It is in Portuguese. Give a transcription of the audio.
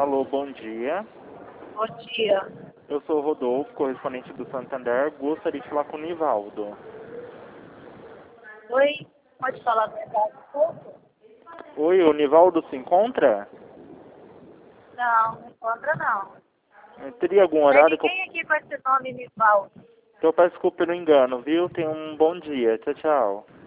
Alô, bom dia. Bom dia. Eu sou o Rodolfo, correspondente do Santander. Gostaria de falar com o Nivaldo. Oi, pode falar verdade um pouco? Oi, o Nivaldo se encontra? Não, não encontra não. Teria algum Tem horário que eu... ninguém aqui com esse nome Nivaldo. Eu peço desculpa pelo engano, viu? Tenha um bom dia. Tchau, tchau.